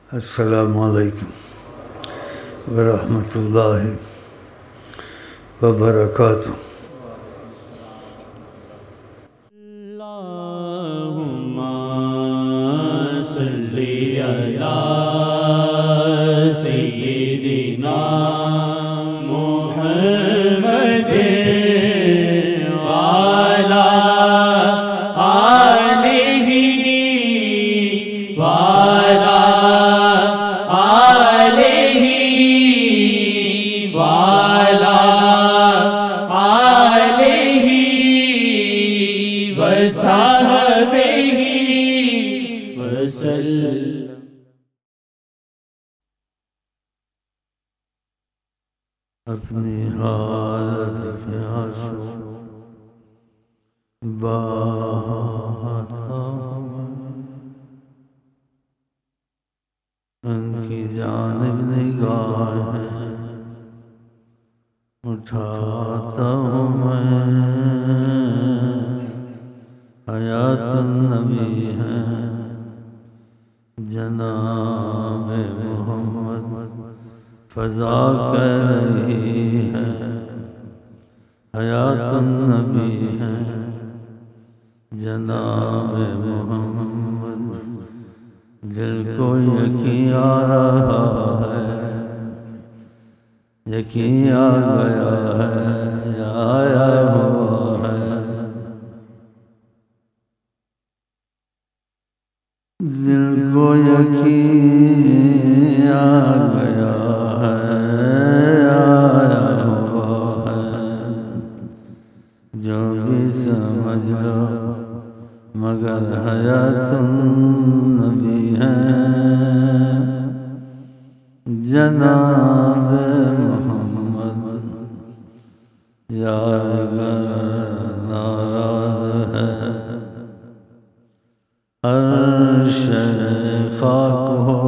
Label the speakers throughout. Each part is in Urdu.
Speaker 1: السلام علیکم ورحمۃ اللہ وبرکاتہ۔
Speaker 2: اللہم صلی علی سیدنا محمد وعلی آلہ وعلی آلہ وعلی آلہ وصحبہ وسلم۔
Speaker 1: اپنی حالت پہ آشو بات ان کی جانب نگاہیں اٹھاتا ہوں میں، حیات النبی ہے جناب محمد، فضا کہہ رہی ہے حیات النبی ہے جناب محمد، دل کو یقین آ رہا ہے، یقین آ گیا ہے یا آیا ہوا ہے، دل کو یقین آ گیا ہے آیا ہوا ہے، جو بھی سمجھ لو مگر حیات النبی ہے جناب محمد، یار گر ناراض ہے عرش خاک ہو،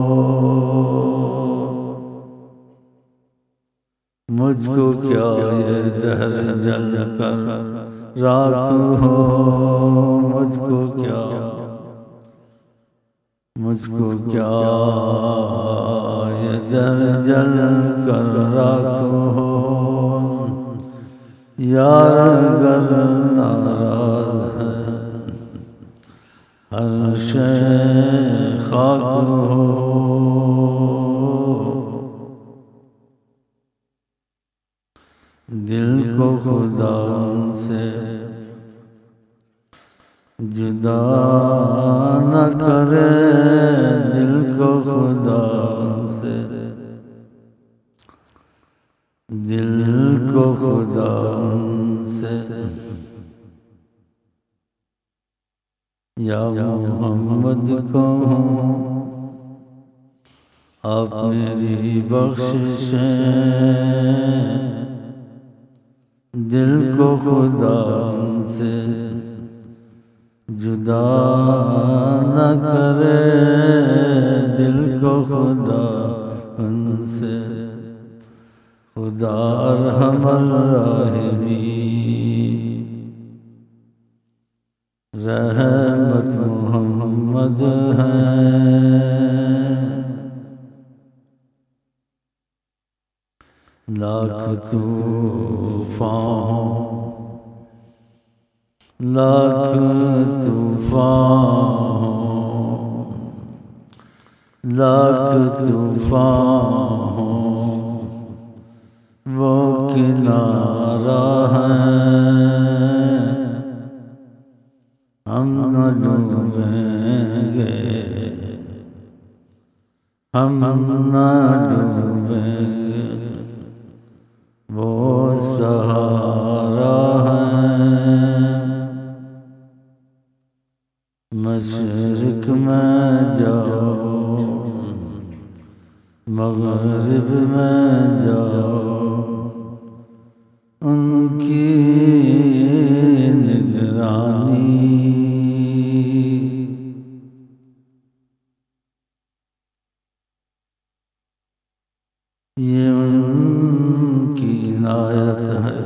Speaker 1: مجھ کو کیا یہ دہر جل کر راکھ ہو، مجھ کو کیا یہ دہر جل کر راکھ ہو، یار گر ناراض ہے عرش خاک ہو، دل کو خدا سے جدا نہ کرے، دل کو خدا سے، دل کو خدا سے، یا محمد کہوں آپ میری بخششیں، دل کو خدا سے جدا نہ کرے، دل کو خدا سے، خدا ارحم الراحمین، رحمت محمد ہے، لاکھ طوفان لاکھ طوفان لاکھ طوفان وہ کنارہ ہے، ہم نہ ڈوبیں گے، ہم نہ ڈوبیں گے، وہ سہارا ہے، مشرق میں جاؤ مغرب میں جاؤ، ان کی نگرانی، یہ ان کی عنایت ہے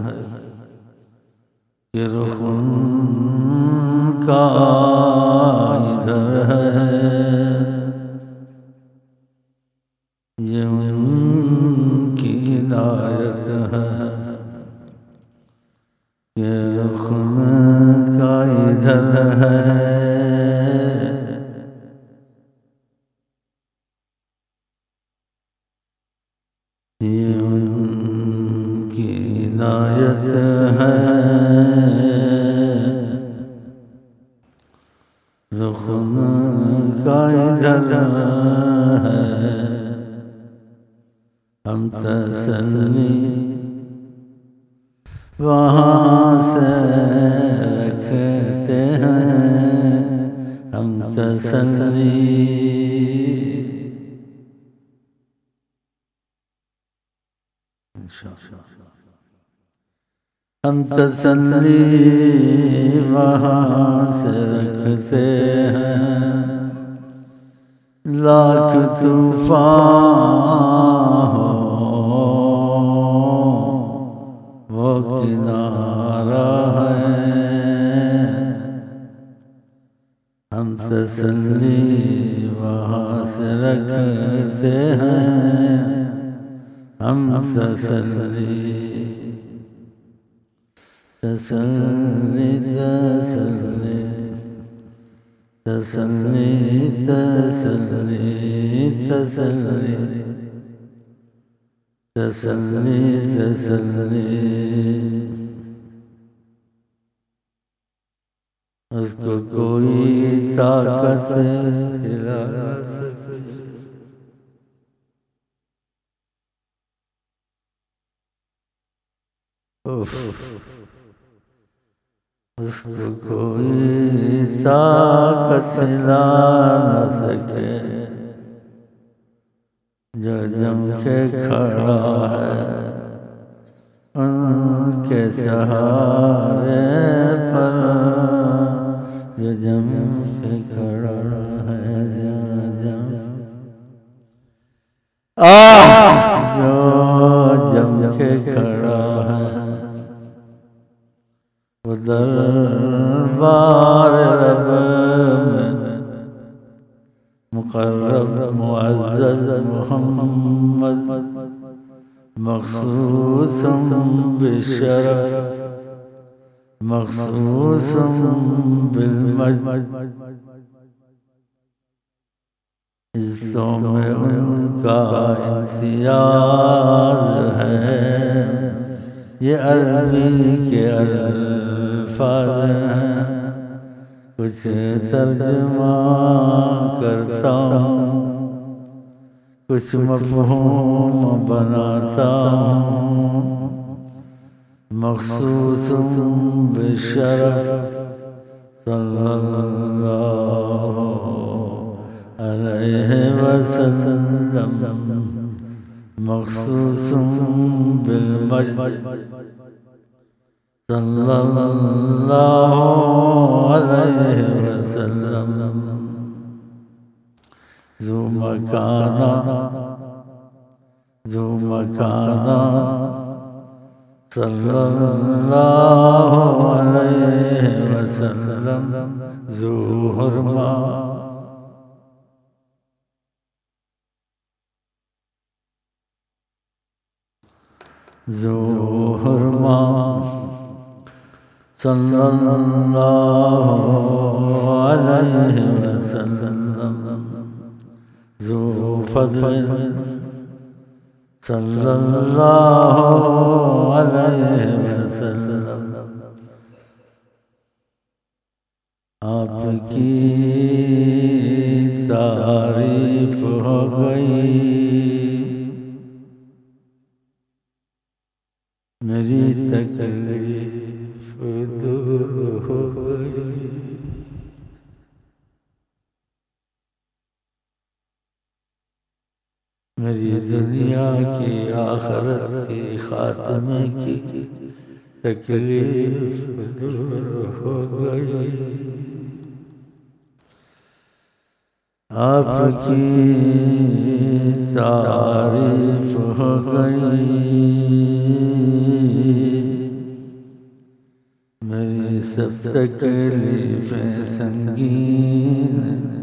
Speaker 1: کہ رخ ان کا ادھر ہے، ادھر ہے یہ ان کی عنایت ہے رخ ان کا ادھر ہے ہم تسلی وہاں سے رکھتے ہیں ہم تسلی ہم تسلی وہاں سے رکھتے ہیں لاکھ طوفان ہو وہ کنارہ ہے ہم تسلی وہاں سے رکھتے ہیں ہم تسلی تسلی تسلی تسلی تسلی تسلی تسلی تسلی اس کو کوئی طاقت ہلا نہ سکے اس کو کوئی طاقت ہلا نہ سکے جو جم کے کھڑا ہے ان کے سہارے پر جو جم کے کھڑا ہے جو جم کے کھڑا ہے وہ دربار رب میں مقرب معزز محمد مخصوص بالشرف مخصوص بالمجد عزتوں میں ان کا امتیاز ہے یہ عربی کے الفاظ ہیں کچھ ترجمہ کرتا ہوں کچھ مفہوم بناتا ہوں مخصوص بالشرف صلی اللہ علیہ وسلم مخصوص بالمجد صلی اللہ علیہ وسلم ذو مکانہ صلی اللہ علیہ وسلم ذو حرمہ ذو حرمہ صلی اللہ علیہ وسلم ذو فضل صلی اللہ علیہ وسلم آپ کی تعریف ہو گئی میری تکلیف دور ہو گئی میری دنیا کی آخرت کی خاتمے کی تکلیف دور ہو گئی آپ کی تعریف ہو گئی میری سب تکلیفیں سنگین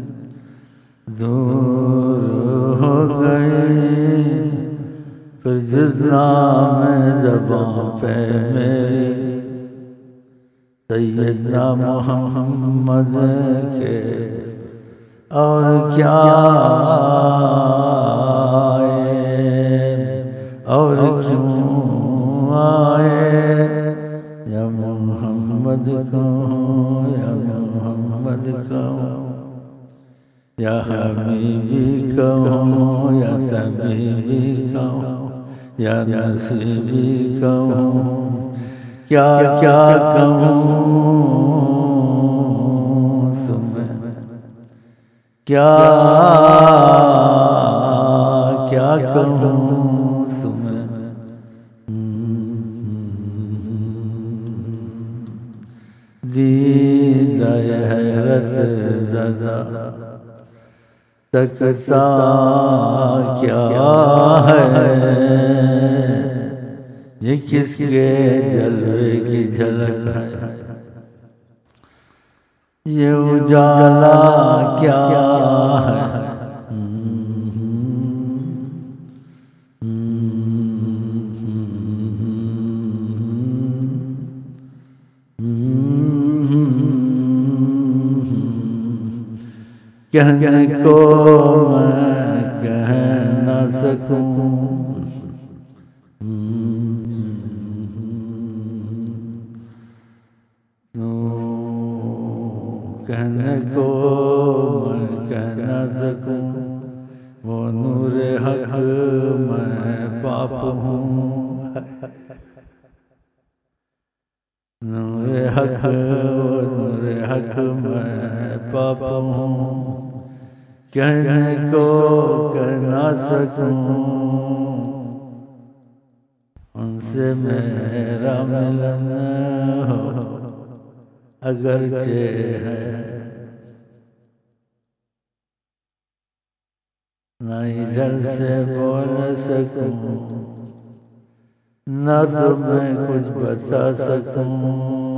Speaker 1: دور ہو گئی پھر جس نام زباں پہ میری سیدنا محمد کے اور کیا آئے اور کیوں آئے، یا محمد کہوں یا محمد کہوں، یا حبیبی کہوں یا طبیبی کہوں، یا نصیبی کہوں، کیا کیا کہوں تمہیں، کیا کیا کہوں تمہیں، دیدہ حیرت زدہ تکتا کیا ہے، یہ کس کے جلوے کی جھلک ہے، یہ اجالا کیا ہے، کہنے کو میں کہہ نہ سکوں، کہنے کو میں کہہ نہ سکوں، وہ نور حق میں پاپ ہوں، نور حق وہ نور حق میں پاپ ہوں، کہنے کو کہہ نہ سکوں، ان سے میرا ملن ہو اگرچہ ہے، نہ ادھر سے بول سکوں، نہ تمہیں کچھ بتا سکوں،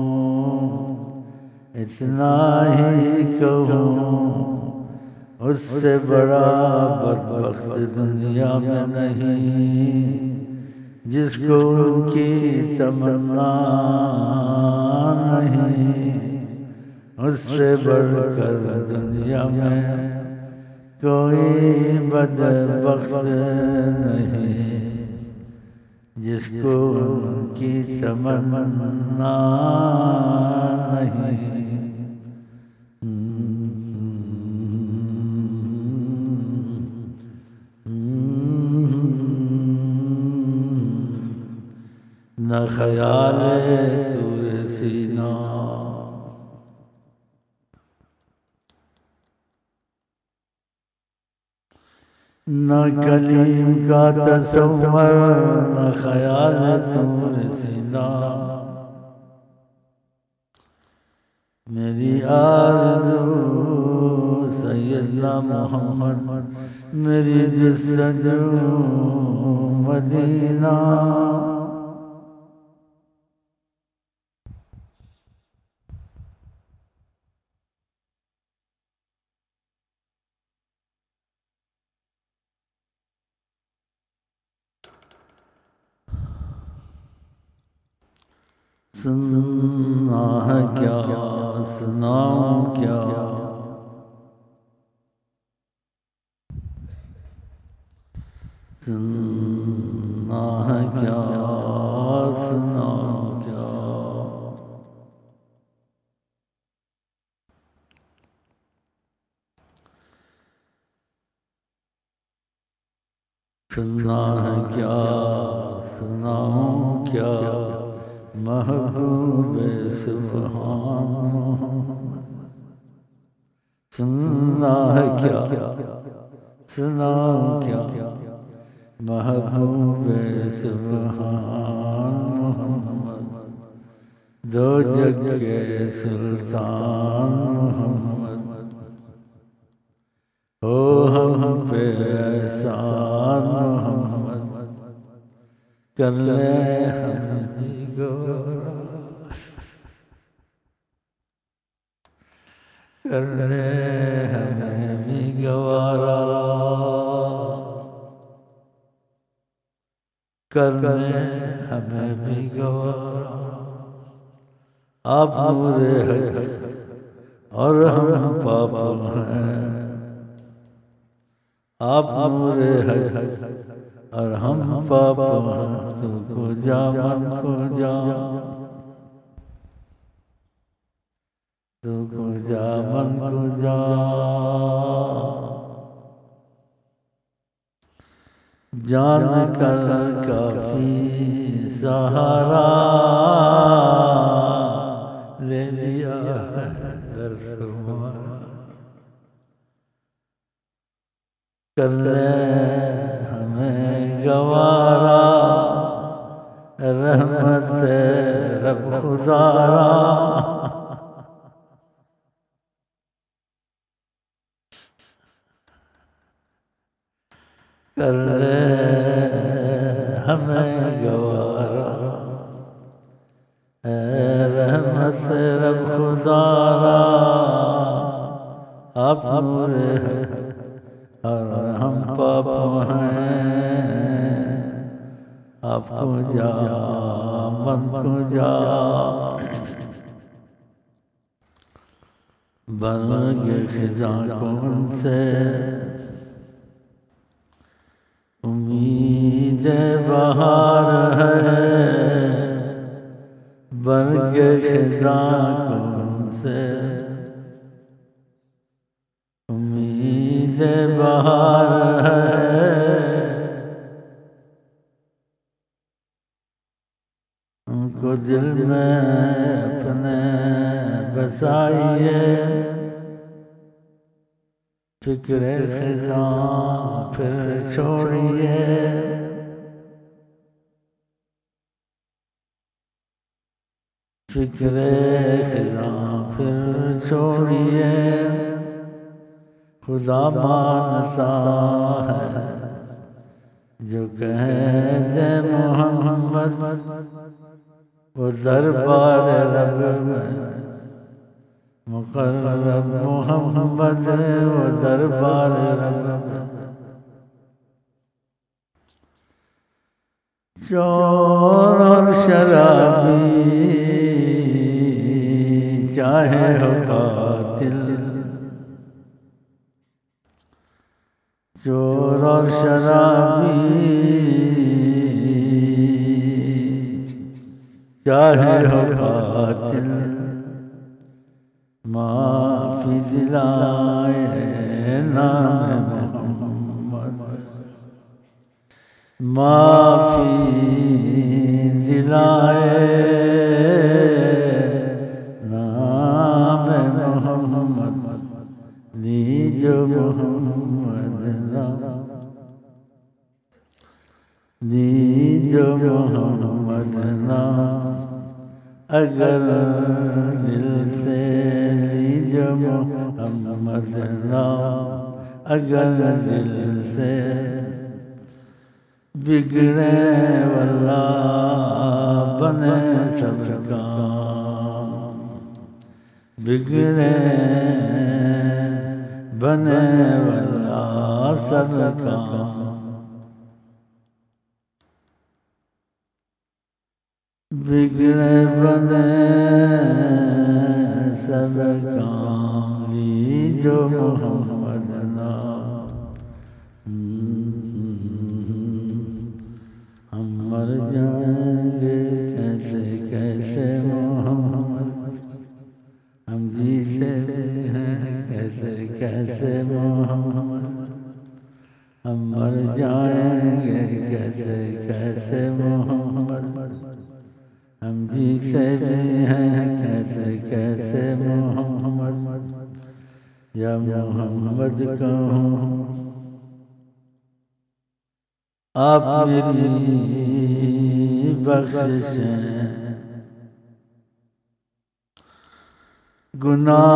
Speaker 1: اتنا ہی کہوں، اس سے بڑا بدبخت دنیا میں نہیں، جس کو ان کی تمنا نہیں، اس سے بڑھ کر دنیا میں کوئی بدبخت نہیں، جس کو ان کی تمنا نہیں۔ نہ خیال طور سینہ، نہ کلیم کا تصور، نہ خیال طور سینہ، میری آرزو سیدنا محمد، میری جستجو مدینہ، سننا ہے کیا سناؤں کیا، سننا ہے کیا سناؤں کیا، سننا ہے کیا سناؤں کیا، محبوب سبحان، سننا ہے کیا سناؤں کیا، محبوب سبحان محمد، دو جگ کے سلطان محمد، ہو ہم پہ احسان محمد، کر لے ہم بھی گورا، کر لے ہمیں بھی گوارا، کر لے ہمیں بھی گوارا، آپ نور حق اور ہم پاپ ہیں، آپ نور حق اور ہم پاپ ہیں، تو کو جا من کو جا، تو کو جا من کو جا، جان کر کافی سہارا لے لیا ہے در فرمانا، کر لے ہمیں گوارا رحمت سے رب خدارا، کر لے ہمیں گوارا اے رحمت سے رب خدارا، آپ نور حق اور ہم پاپ ہیں، آپ کو جا من کو جا، برگ خزاں کون سے امید بہار ہے، برگ خزاں کون سے امید بہار ہے، ان کو دل میں اپنے بسائیے، فکر خزاں پھر چھوڑیے، فکر خزاں پھر چھوڑیے، خدا مانتا ہے جو کہہ دے محمد، وہ دربار رب میں مقرب محمد، وہ دربار رب میں چور اور شرابی چاہے ہو قاتل، چور اور شرابی چاہے ہو قاتل، معافی دلائے نام محمد، معافی دلائے نام محمد، لیجو محمد نام، لیجو محمد نام، اگر دل سے لیجو محمد نام، اگر دل سے بگڑے واللہ بنے سب کام، بگڑے بنے واللہ سب کام، بگڑے بنے سب کام، لیجو محمد نام، ہم مر جائیں گے کیسے کیسے محمد، ہم جیتے ہیں کیسے کیسے محمد، ہم مر جائیں گے کیسے کیسے محمد، ہم جیتے بھی ہیں کیسے کیسے محمد، یا محمد کہوں آپ میری بخشیں، گناہ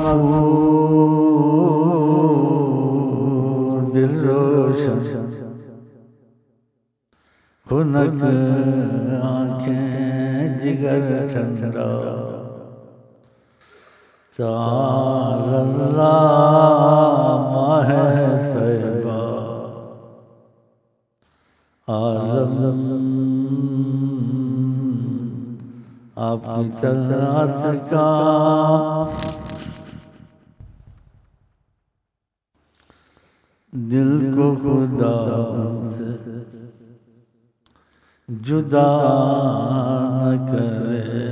Speaker 1: مغفور دل روشن، خنک آنکھیں جگر ٹھنڈا، سال اللہ ماہ صیبہ، عالم آپ کی طلعت کا دل کو خدا سے جدا نہ کرے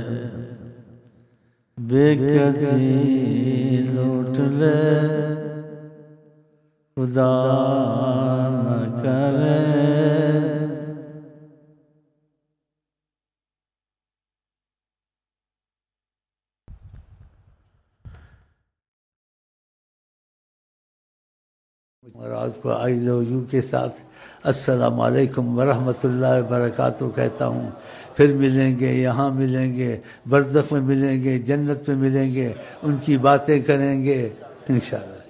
Speaker 1: بے کسی لوٹ لے خدا نہ کرے اور آپ کو آئی لو یو کے ساتھ السلام علیکم ورحمۃ اللہ وبرکاتہ کہتا ہوں. پھر ملیں گے، یہاں ملیں گے، برزخ میں ملیں گے، جنت میں ملیں گے، ان کی باتیں کریں گے انشاءاللہ.